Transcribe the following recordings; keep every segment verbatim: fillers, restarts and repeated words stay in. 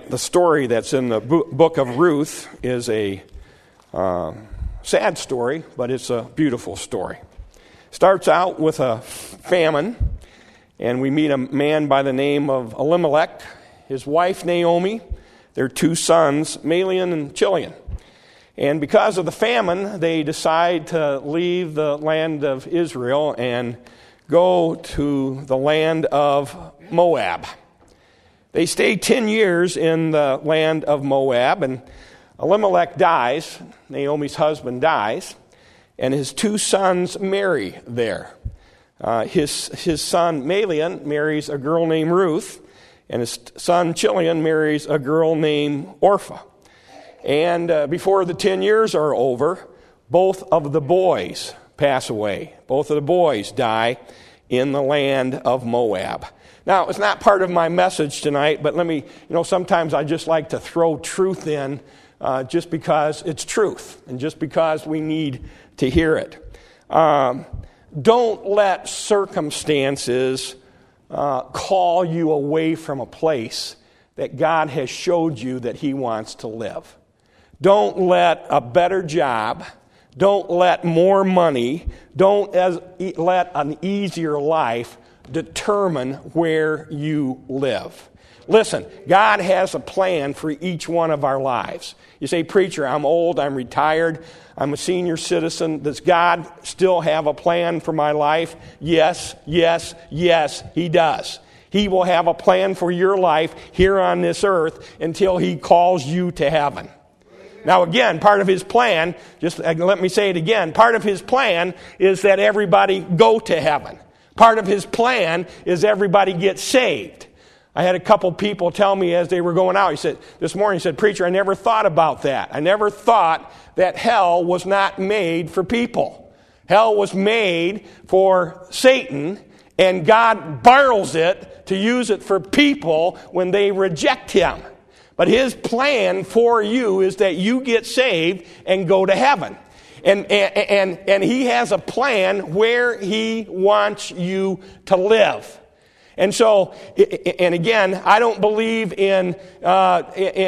the story that's in the book of Ruth is a uh, sad story, but it's a beautiful story. Starts out with a famine, and we meet a man by the name of Elimelech, his wife Naomi, their two sons, Mahlon and Chilion. And because of the famine, they decide to leave the land of Israel and go to the land of Moab. They stay ten years in the land of Moab, and Elimelech dies, Naomi's husband dies, and his two sons marry there. Uh, his, his son Mahlon marries a girl named Ruth, and his son Chilion marries a girl named Orpah. And uh, before the ten years are over, both of the boys pass away. Both of the boys die in the land of Moab. Now, it's not part of my message tonight, but let me, you know, sometimes I just like to throw truth in uh, just because it's truth and just because we need to hear it. Um, don't let circumstances uh, call you away from a place that God has showed you that He wants to live. Don't let a better job, don't let more money, don't as, let an easier life determine where you live. Listen, God has a plan for each one of our lives. You say, preacher, I'm old, I'm retired, I'm a senior citizen. Does God still have a plan for my life? Yes, yes, yes, He does. He will have a plan for your life here on this earth until He calls you to heaven. Now again, part of His plan, just let me say it again, part of His plan is that everybody go to heaven. Part of His plan is everybody gets saved. I had a couple people tell me as they were going out, he said, this morning, he said, preacher, I never thought about that. I never thought that hell was not made for people. Hell was made for Satan, and God borrows it to use it for people when they reject Him. But His plan for you is that you get saved and go to heaven. And, and, and, and He has a plan where He wants you to live. And so, and again, I don't believe in, uh,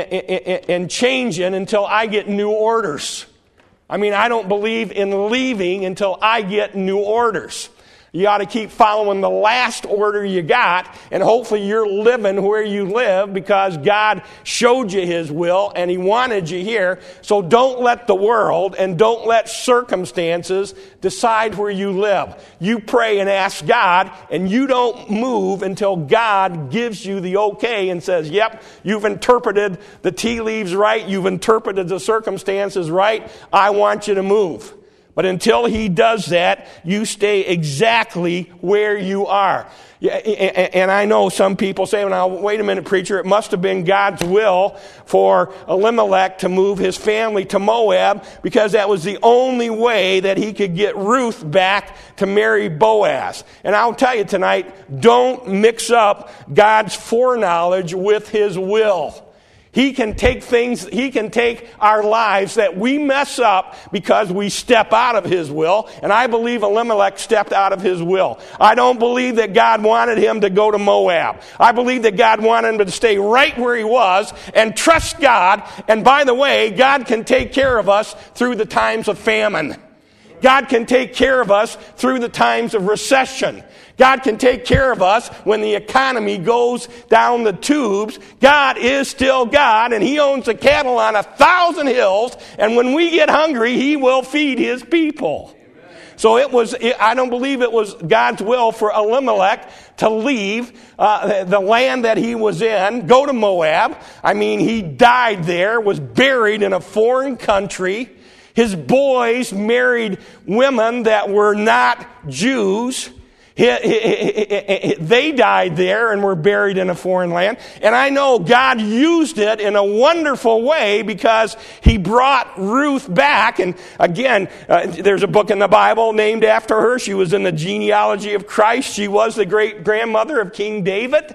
in, in changing until I get new orders. I mean, I don't believe in leaving until I get new orders. You ought to keep following the last order you got, and hopefully you're living where you live because God showed you His will and He wanted you here. So don't let the world and don't let circumstances decide where you live. You pray and ask God, and you don't move until God gives you the okay and says, yep, you've interpreted the tea leaves right, you've interpreted the circumstances right, I want you to move. But until He does that, you stay exactly where you are. Yeah, and I know some people say, now, wait a minute, preacher, it must have been God's will for Elimelech to move his family to Moab because that was the only way that he could get Ruth back to marry Boaz. And I'll tell you tonight, don't mix up God's foreknowledge with His will. He can take things, He can take our lives that we mess up because we step out of His will. And I believe Elimelech stepped out of his will. I don't believe that God wanted him to go to Moab. I believe that God wanted him to stay right where he was and trust God. And by the way, God can take care of us through the times of famine. God can take care of us through the times of recession. God can take care of us when the economy goes down the tubes. God is still God, and He owns the cattle on a thousand hills, and when we get hungry, He will feed His people. Amen. So it was, I don't believe it was God's will for Elimelech to leave uh, the land that he was in, go to Moab. I mean, he died there, was buried in a foreign country. His boys married women that were not Jews. He, he, he, he, they died there and were buried in a foreign land. And I know God used it in a wonderful way because He brought Ruth back. And again, uh, there's a book in the Bible named after her. She was in the genealogy of Christ. She was the great grandmother of King David.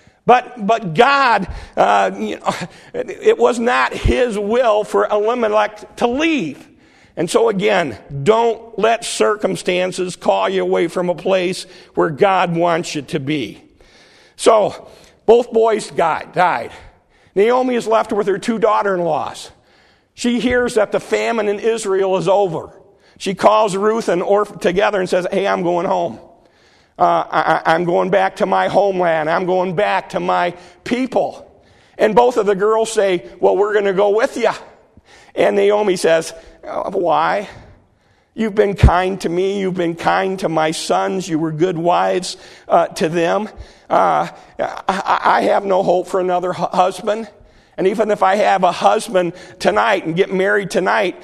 But but God, uh, you know, it was not His will for Elimelech to leave. And so again, don't let circumstances call you away from a place where God wants you to be. So, both boys died. died. Naomi is left with her two daughter-in-laws. She hears that the famine in Israel is over. She calls Ruth and Orpah together and says, hey, I'm going home. Uh, I, I'm going back to my homeland. I'm going back to my people. And both of the girls say, well, we're going to go with you. And Naomi says, oh, why? You've been kind to me. You've been kind to my sons. You were good wives uh, to them. Uh, I, I have no hope for another hu- husband. And even if I have a husband tonight and get married tonight,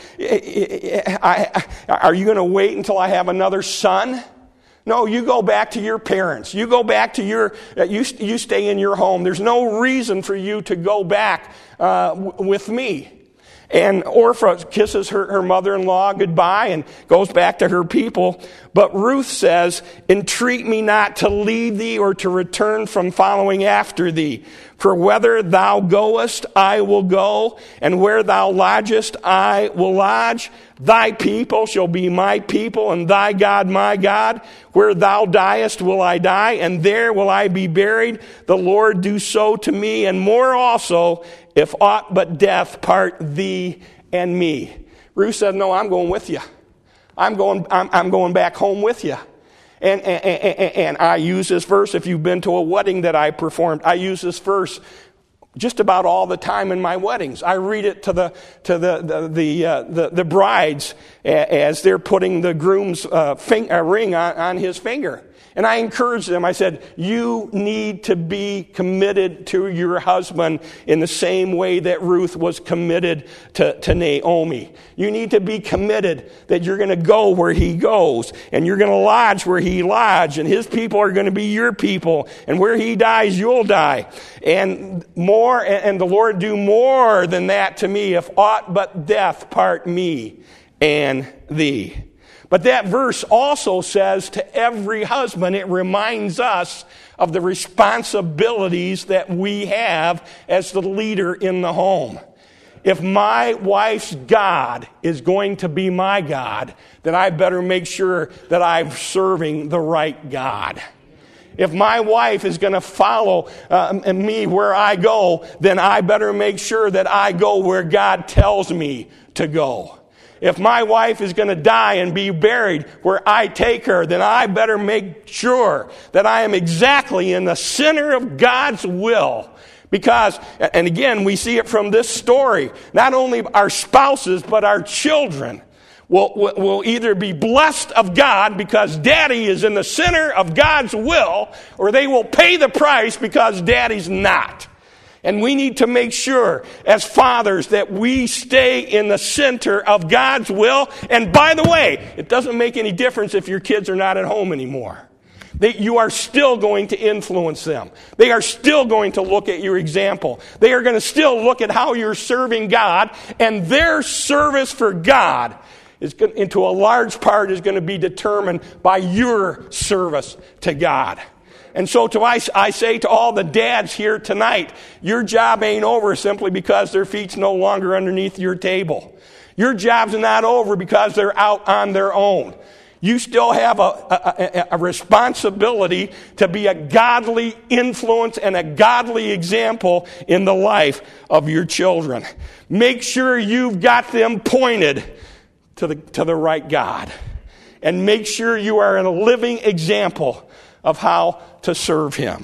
I, I, are you going to wait until I have another son? No, you go back to your parents. You go back to your, you, you stay in your home. There's no reason for you to go back uh, w- with me. And Orpah kisses her, her mother-in-law goodbye and goes back to her people. But Ruth says, entreat me not to leave thee or to return from following after thee. For whether thou goest, I will go, and where thou lodgest, I will lodge. Thy people shall be my people, and thy God my God. Where thou diest will I die, and there will I be buried. The Lord do so to me, and more also, if aught but death part thee and me. Ruth said, no, I'm going with you. I'm going, I'm, I'm going back home with you. And, and, and, and I use this verse, if you've been to a wedding that I performed, I use this verse just about all the time in my weddings. I read it to the to the the the, uh, the, the brides as they're putting the groom's uh, fing, uh, ring on, on his finger. And I encourage them. I said, you need to be committed to your husband in the same way that Ruth was committed to, to Naomi. You need to be committed that you're going to go where he goes, and you're going to lodge where he lodges, and his people are going to be your people, and where he dies, you'll die. And more, and the Lord do more than that to me, if aught but death part me and thee. But that verse also says to every husband, it reminds us of the responsibilities that we have as the leader in the home. If my wife's God is going to be my God, then I better make sure that I'm serving the right God. If my wife is going to follow uh, me where I go, then I better make sure that I go where God tells me to go. If my wife is going to die and be buried where I take her, then I better make sure that I am exactly in the center of God's will. Because, and again, we see it from this story, not only our spouses, but our children will, will either be blessed of God because daddy is in the center of God's will, or they will pay the price because daddy's not. And we need to make sure as fathers that we stay in the center of God's will. And by the way, it doesn't make any difference if your kids are not at home anymore. They, you are still going to influence them. They are still going to look at your example. They are going to still look at how you're serving God. And their service for God is going, into a large part is going to be determined by your service to God. And so to I, I say to all the dads here tonight, your job ain't over simply because their feet's no longer underneath your table. Your job's not over because they're out on their own. You still have a, a, a responsibility to be a godly influence and a godly example in the life of your children. Make sure you've got them pointed to the, to the right God. And make sure you are a living example of how to serve him.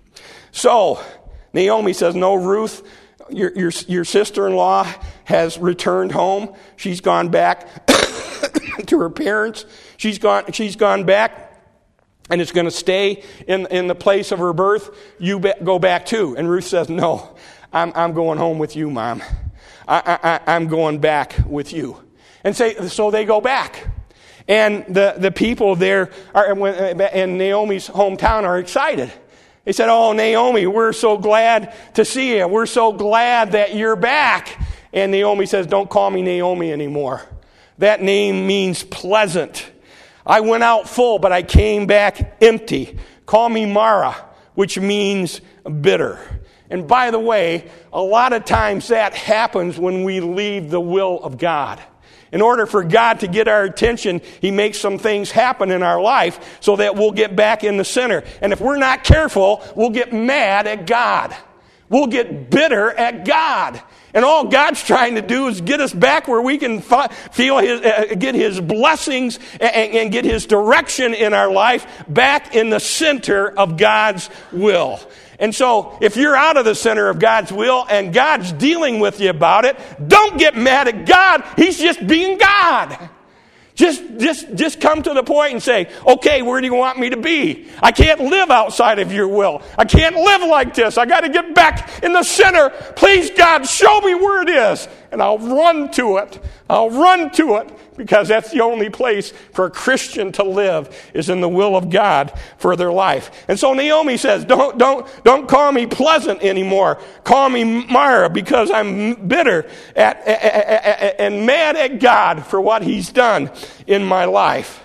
So, Naomi says, no, Ruth, your, your, your sister-in-law has returned home. She's gone back to her parents. She's gone, she's gone back and is going to stay in, in the place of her birth. You be, go back too. And Ruth says, no, I'm, I'm going home with you, Mom. I, I, I'm going back with you. And say, so they go back. And the, the people there are, in Naomi's hometown are excited. They said, oh, Naomi, we're so glad to see you. We're so glad that you're back. And Naomi says, don't call me Naomi anymore. That name means pleasant. I went out full, but I came back empty. Call me Mara, which means bitter. And by the way, a lot of times that happens when we leave the will of God. In order for God to get our attention, he makes some things happen in our life so that we'll get back in the center. And if we're not careful, we'll get mad at God. we'll get bitter at God. And all God's trying to do is get us back where we can fi- feel his, uh, get His blessings and, and get His direction in our life back in the center of God's will. And so, if you're out of the center of God's will and God's dealing with you about it, don't get mad at God. He's just being God. Just, just, just come to the point and say, okay, where do you want me to be? I can't live outside of your will. I can't live like this. I got to get back in the center. Please, God, show me where it is. And I'll run to it. I'll run to it because that's the only place for a Christian to live is in the will of God for their life. And so Naomi says, don't, don't, don't call me pleasant anymore. Call me Mara because I'm bitter at, at, at, at, and mad at God for what He's done in my life.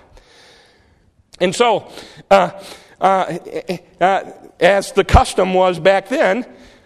And so, uh, uh, uh, as the custom was back then,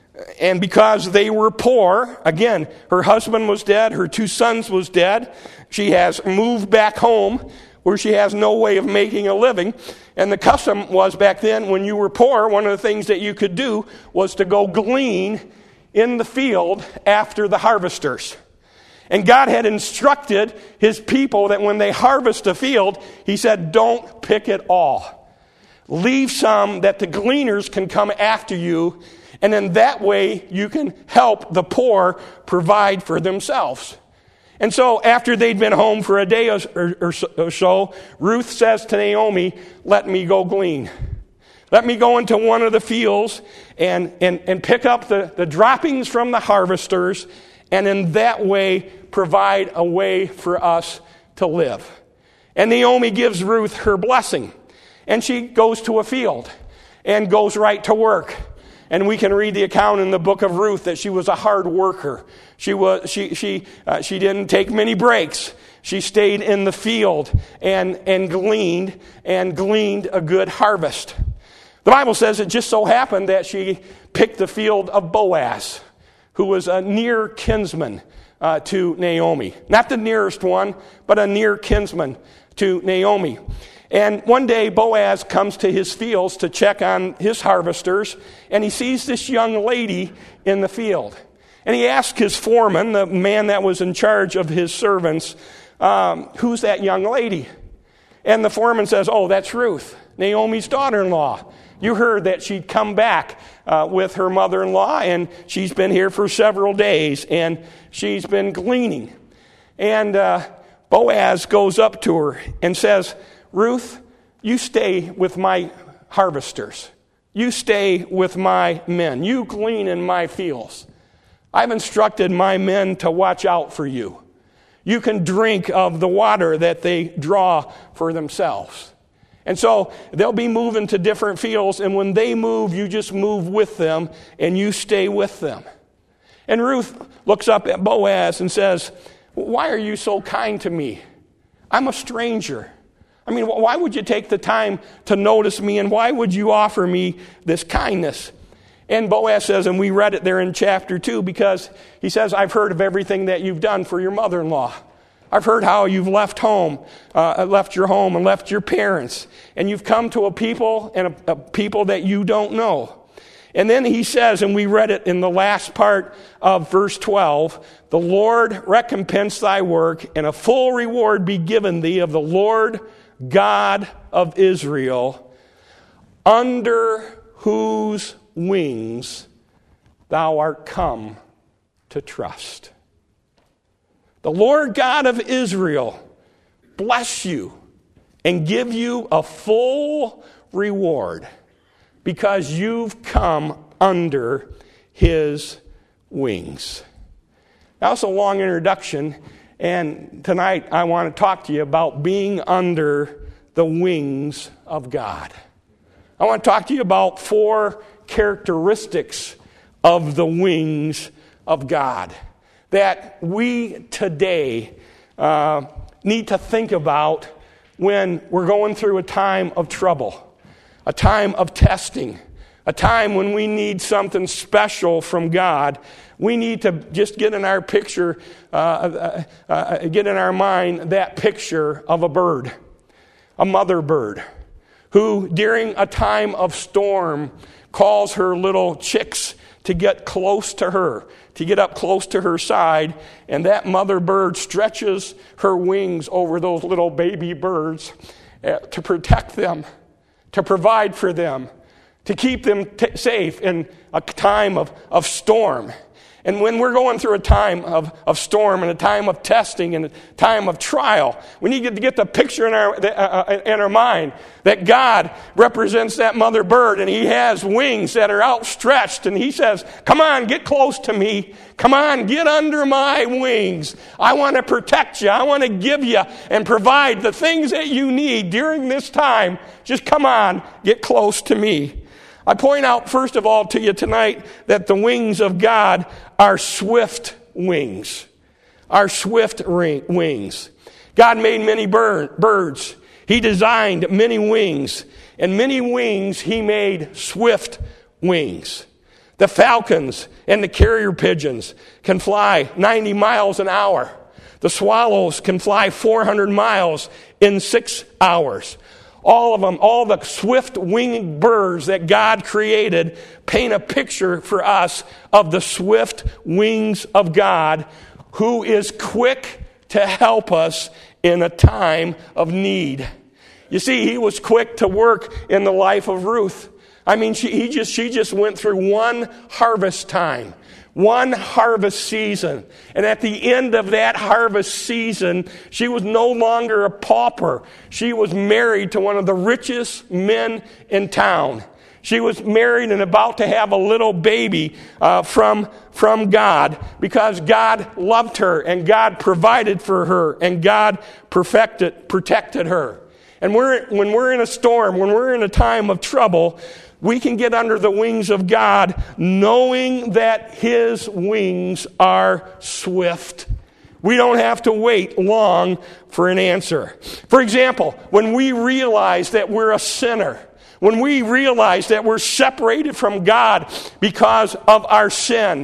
and because they were poor, again, her husband was dead, her two sons was dead, she has moved back home where she has no way of making a living. And the custom was back then, when you were poor, one of the things that you could do was to go glean in the field after the harvesters. And God had instructed His people that when they harvest a field, He said, don't pick it all. Leave some that the gleaners can come after you, and in that way you can help the poor provide for themselves. And so after they'd been home for a day or, or, or so, Ruth says to Naomi, let me go glean. Let me go into one of the fields and, and, and pick up the, the droppings from the harvesters, and in that way provide a way for us to live. And Naomi gives Ruth her blessing. And she goes to a field and goes right to work. And we can read the account in the book of Ruth that she was a hard worker. She was she she uh, she didn't take many breaks. She stayed in the field and and gleaned and gleaned a good harvest. The Bible says it just so happened that she picked the field of Boaz, who was a near kinsman uh, to Naomi. Not the nearest one, but a near kinsman to Naomi. And one day Boaz comes to his fields to check on his harvesters, and he sees this young lady in the field. And he asks his foreman, the man that was in charge of his servants, um, who's that young lady? And the foreman says, oh, that's Ruth, Naomi's daughter-in-law. You heard that she'd come back uh, with her mother-in-law, and she's been here for several days, and she's been gleaning. And uh, Boaz goes up to her and says, Ruth, you stay with my harvesters. You stay with my men. You glean in my fields. I've instructed my men to watch out for you. You can drink of the water that they draw for themselves. And so they'll be moving to different fields, and when they move, you just move with them, and you stay with them. And Ruth looks up at Boaz and says, why are you so kind to me? I'm a stranger. I mean, why would you take the time to notice me, and why would you offer me this kindness? And Boaz says, and we read it there in chapter two, because he says, I've heard of everything that you've done for your mother-in-law. I've heard how you've left home, uh, left your home and left your parents, and you've come to a people and a, a people that you don't know. And then he says, and we read it in the last part of verse twelve, the Lord recompense thy work, and a full reward be given thee of the Lord God of Israel, under whose wings thou art come to trust. The Lord God of Israel bless you and give you a full reward because you've come under His wings. That was a long introduction, and tonight I want to talk to you about being under the wings of God. I want to talk to you about four characteristics of the wings of God that we today uh, need to think about when we're going through a time of trouble, a time of testing, a time when we need something special from God. We need to just get in our picture, uh, uh, uh, get in our mind that picture of a bird, a mother bird, who during a time of storm calls her little chicks to get close to her, to get up close to her side, and that mother bird stretches her wings over those little baby birds uh, to protect them, to provide for them, to keep them t- safe in a time of, of storm. And when we're going through a time of, of storm and a time of testing and a time of trial, we need to get the picture in our, uh, in our mind that God represents that mother bird, and he has wings that are outstretched, and he says, come on, get close to me. Come on, get under my wings. I want to protect you. I want to give you and provide the things that you need during this time. Just come on, get close to me. I point out, first of all, to you tonight that the wings of God are swift wings. Are swift ring, wings. God made many bird, birds. He designed many wings. And many wings, he made swift wings. The falcons and the carrier pigeons can fly ninety miles an hour. The swallows can fly four hundred miles in six hours. All of them, all the swift-winged birds that God created paint a picture for us of the swift wings of God, who is quick to help us in a time of need. You see, he was quick to work in the life of Ruth. I mean, she, he just, she just went through one harvest time. One harvest season. And at the end of that harvest season, she was no longer a pauper. She was married to one of the richest men in town. She was married and about to have a little baby uh, from, from God, because God loved her and God provided for her and God perfected, protected her. And we're, when we're in a storm, when we're in a time of trouble, we can get under the wings of God knowing that his wings are swift. We don't have to wait long for an answer. For example, when we realize that we're a sinner, when we realize that we're separated from God because of our sin,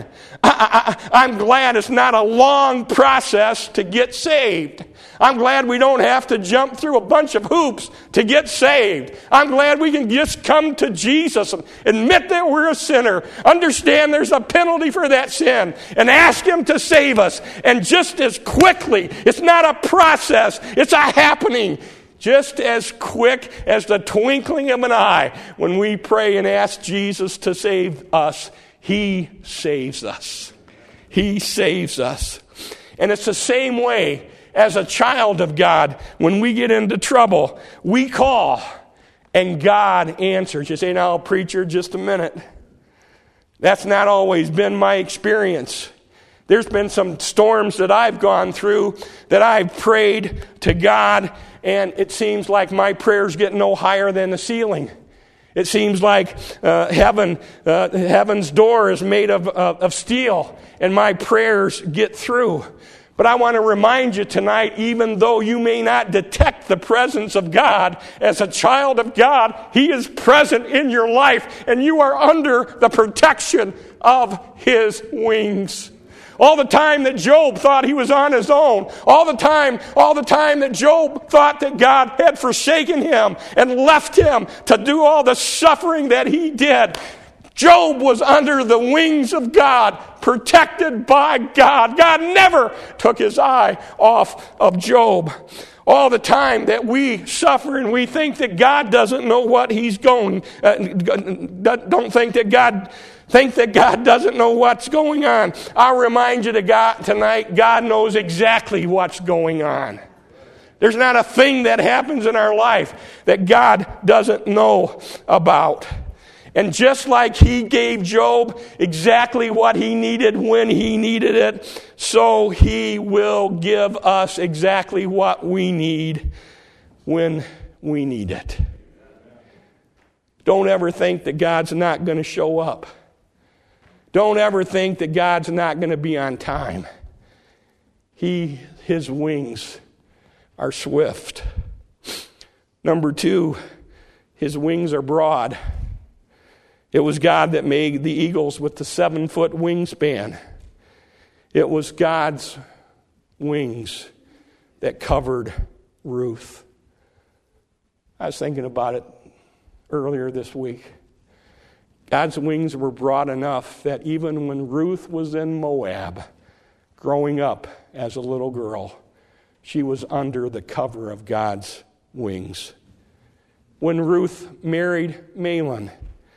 I, I, I'm glad it's not a long process to get saved. I'm glad we don't have to jump through a bunch of hoops to get saved. I'm glad we can just come to Jesus and admit that we're a sinner, understand there's a penalty for that sin, and ask him to save us. And just as quickly, it's not a process, it's a happening. Just as quick as the twinkling of an eye, when we pray and ask Jesus to save us, he saves us. He saves us. And it's the same way as a child of God. When we get into trouble, we call and God answers. You say, now, preacher, just a minute. That's not always been my experience. There's been some storms that I've gone through that I've prayed to God, and it seems like my prayers get no higher than the ceiling. It seems like uh, heaven, uh, heaven's door is made of, uh, of steel, and my prayers get through. But I want to remind you tonight, even though you may not detect the presence of God, as a child of God, he is present in your life, and you are under the protection of his wings. All the time that Job thought he was on his own, all the time, all the time that Job thought that God had forsaken him and left him to do all the suffering that he did, Job was under the wings of God, protected by God. God never took his eye off of Job. All the time that we suffer and we think that God doesn't know what he's going, uh, don't think that God, think that God doesn't know what's going on. I'll remind you to God tonight, God knows exactly what's going on. There's not a thing that happens in our life that God doesn't know about. And just like he gave Job exactly what he needed when he needed it, so he will give us exactly what we need when we need it. Don't ever think that God's not going to show up. Don't ever think that God's not going to be on time. He, his wings are swift. Number two, his wings are broad. It was God that made the eagles with the seven-foot wingspan. It was God's wings that covered Ruth. I was thinking about it earlier this week. God's wings were broad enough that even when Ruth was in Moab, growing up as a little girl, she was under the cover of God's wings. When Ruth married Mahlon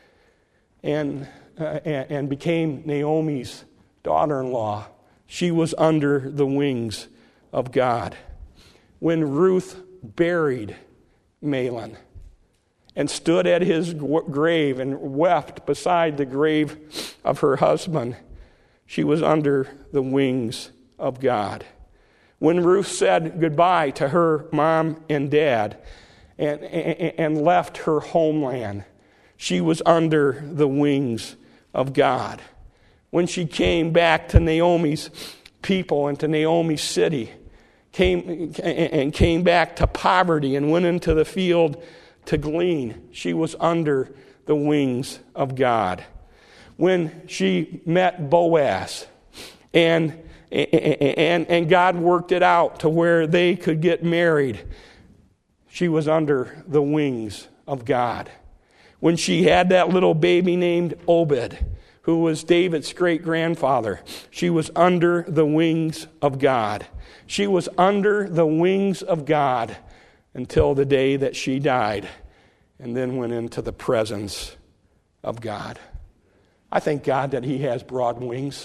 and, uh, and became Naomi's daughter-in-law, she was under the wings of God. When Ruth buried Mahlon and stood at his grave and wept beside the grave of her husband, she was under the wings of God. When Ruth said goodbye to her mom and dad and, and, and left her homeland, she was under the wings of God. When she came back to Naomi's people and to Naomi's city, came and came back to poverty and went into the field to glean, she was under the wings of God. When she met Boaz and, and, and God worked it out to where they could get married, she was under the wings of God. When she had that little baby named Obed, who was David's great-grandfather, she was under the wings of God. She was under the wings of God until the day that she died and then went into the presence of God. I thank God that He has broad wings.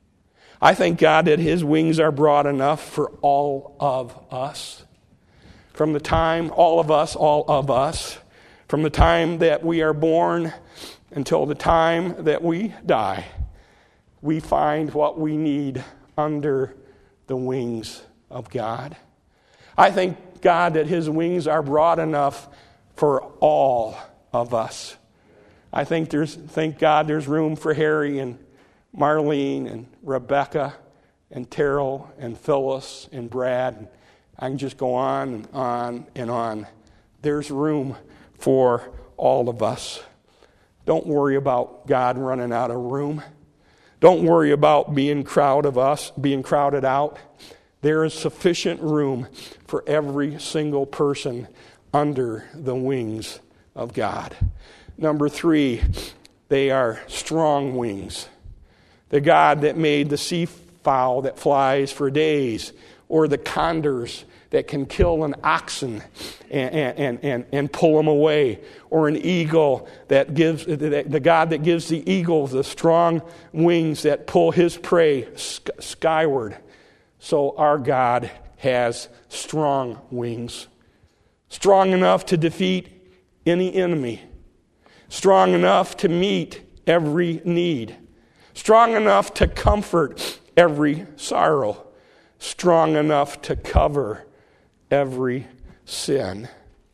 I thank God that His wings are broad enough for all of us. From the time, all of us, all of us, from the time that we are born until the time that we die, we find what we need under the wings of God. I thank God that His wings are broad enough for all of us. I think there's, thank God there's room for Harry and Marlene and Rebecca and Terrell and Phyllis and Brad. I can just go on and on and on. There's room for all of us. Don't worry about God running out of room. Don't worry about being crowd of us, being crowded out. There is sufficient room for every single person under the wings of God. Number three, they are strong wings. The God that made the sea fowl that flies for days, or the condors that can kill an oxen and, and, and, and pull them away, or an eagle that gives, the God that gives the eagle the strong wings that pull his prey skyward. So our God has strong wings, strong enough to defeat any enemy, strong enough to meet every need, strong enough to comfort every sorrow, strong enough to cover every sin.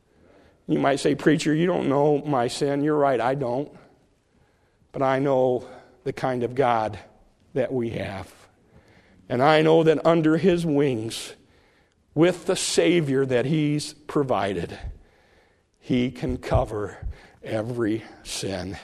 You might say, preacher, you don't know my sin. You're right, I don't. But I know the kind of God that we have. And I know that under His wings, with the Savior that He's provided, He can cover every sin.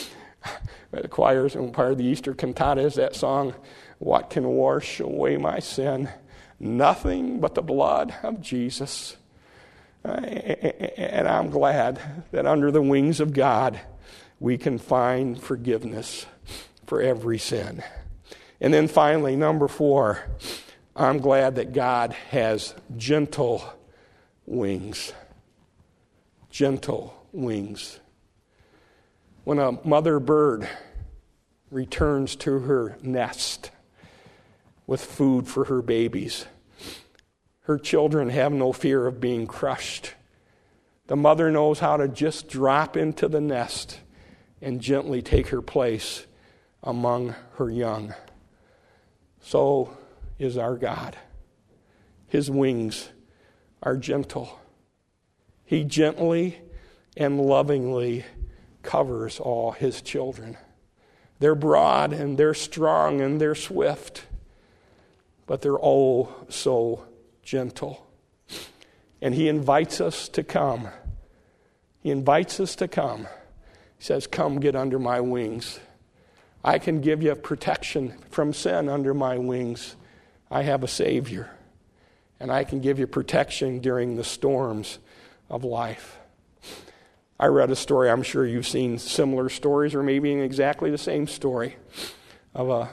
The choirs, and part of the Easter cantata is that song, "What can wash away my sin? Nothing but the blood of Jesus." Uh, and I'm glad that under the wings of God, we can find forgiveness for every sin. And then finally, number four, I'm glad that God has gentle wings. Gentle wings. When a mother bird returns to her nest with food for her babies, her children have no fear of being crushed. The mother knows how to just drop into the nest and gently take her place among her young. So is our God. His wings are gentle. He gently and lovingly covers all His children. They're broad and they're strong and they're swift, but they're oh so gentle. And He invites us to come. He invites us to come. He says, come get under my wings. I can give you protection from sin under my wings. I have a Savior. And I can give you protection during the storms of life. I read a story, I'm sure you've seen similar stories, or maybe exactly the same story, of a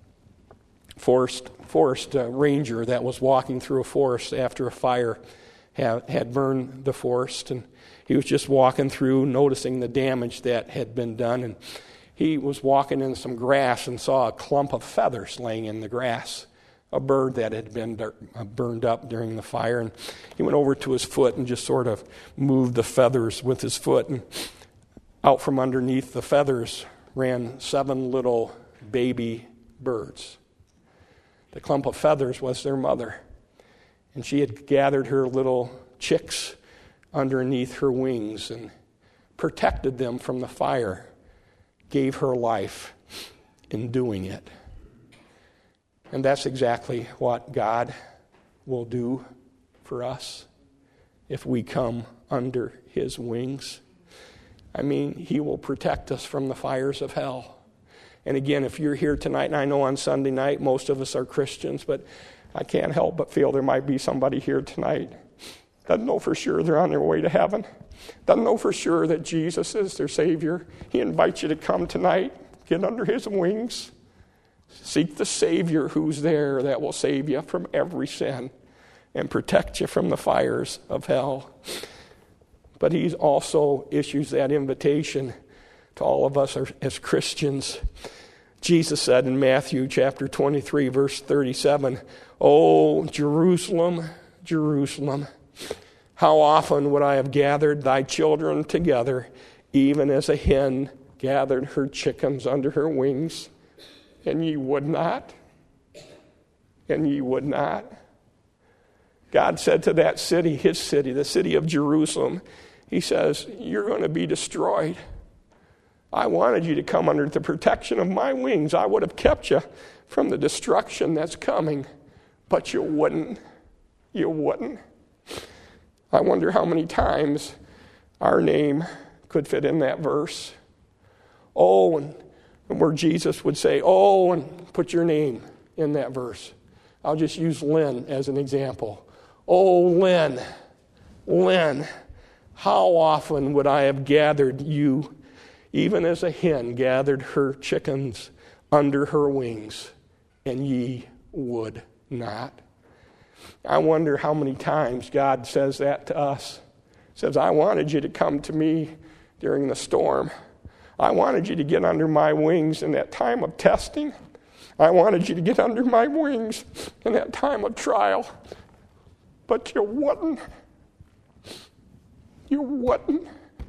forest, forest uh, ranger that was walking through a forest after a fire had, had burned the forest. And he was just walking through, noticing the damage that had been done. And he was walking in some grass and saw a clump of feathers laying in the grass, a bird that had been burned up during the fire. And he went over to his foot and just sort of moved the feathers with his foot. And out from underneath the feathers ran seven little baby birds. The clump of feathers was their mother. And she had gathered her little chicks underneath her wings and protected them from the fire, gave her life in doing it. And that's exactly what God will do for us if we come under his wings. I mean, he will protect us from the fires of hell. And again, if you're here tonight, and I know on Sunday night most of us are Christians, but I can't help but feel there might be somebody here tonight doesn't know for sure they're on their way to heaven, doesn't know for sure that Jesus is their Savior. He invites you to come tonight, get under his wings, seek the Savior who's there that will save you from every sin and protect you from the fires of hell. But he also issues that invitation to all of us as Christians. Jesus said in Matthew chapter twenty-three, verse thirty-seven, "Oh, Jerusalem, Jerusalem, how often would I have gathered thy children together, even as a hen gathered her chickens under her wings, and ye would not, and ye would not." God said to that city, his city, the city of Jerusalem, he says, "You're going to be destroyed. I wanted you to come under the protection of my wings. I would have kept you from the destruction that's coming, but you wouldn't. You wouldn't." I wonder how many times our name could fit in that verse. Oh, and, and where Jesus would say, oh, and put your name in that verse. I'll just use Lynn as an example. Oh, Lynn, Lynn, how often would I have gathered you, even as a hen gathered her chickens under her wings, and ye would not. I wonder how many times God says that to us. He says, I wanted you to come to me during the storm. I wanted you to get under my wings in that time of testing. I wanted you to get under my wings in that time of trial. But you wouldn't. You wouldn't.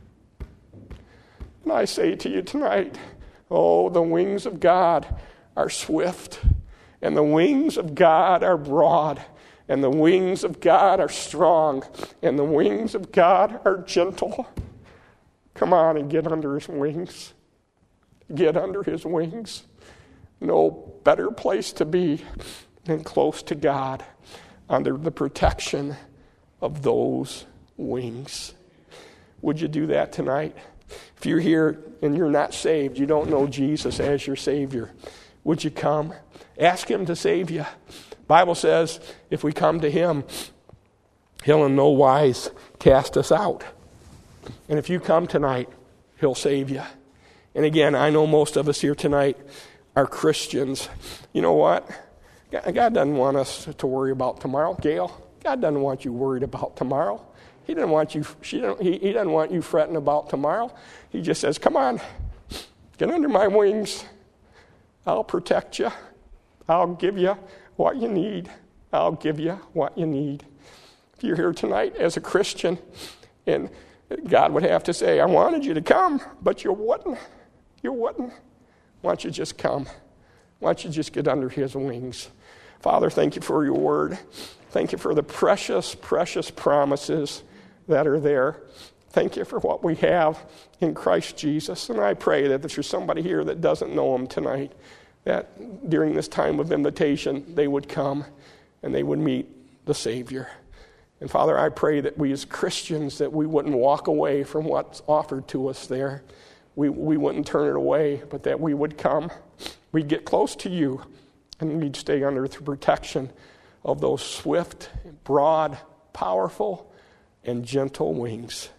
And I say to you tonight, oh, the wings of God are swift, and the wings of God are broad, and the wings of God are strong, and the wings of God are gentle. Come on and get under his wings. Get under his wings. No better place to be than close to God, under the protection of those wings. Would you do that tonight? If you're here and you're not saved, you don't know Jesus as your Savior, would you come? Ask him to save you. Bible says if we come to him, he'll in no wise cast us out. And if you come tonight, he'll save you. And again, I know most of us here tonight are Christians. You know what? God doesn't want us to worry about tomorrow. Gail, God doesn't want you worried about tomorrow. He didn't want you. She didn't, he, he doesn't want you fretting about tomorrow. He just says, "Come on, get under my wings. I'll protect you. I'll give you what you need. I'll give you what you need." If you're here tonight as a Christian, and God would have to say, "I wanted you to come, but you wouldn't. You wouldn't. Why don't you just come? Why don't you just get under his wings?" Father, thank you for your word. Thank you for the precious, precious promises that are there. Thank you for what we have in Christ Jesus. And I pray that if there's somebody here that doesn't know him tonight, that during this time of invitation, they would come and they would meet the Savior. And Father, I pray that we as Christians, that we wouldn't walk away from what's offered to us there. We, we wouldn't turn it away, but that we would come. We'd get close to you, and we'd stay under the protection of those swift, broad, powerful, and gentle wings.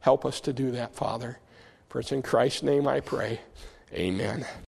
Help us to do that, Father. For it's in Christ's name I pray. Amen.